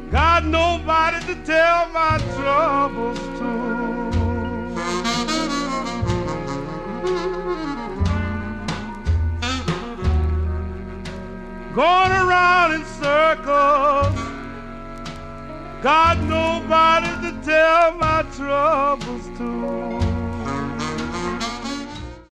Got nobody to tell my troubles to. Going around in circles, got nobody to tell my troubles to.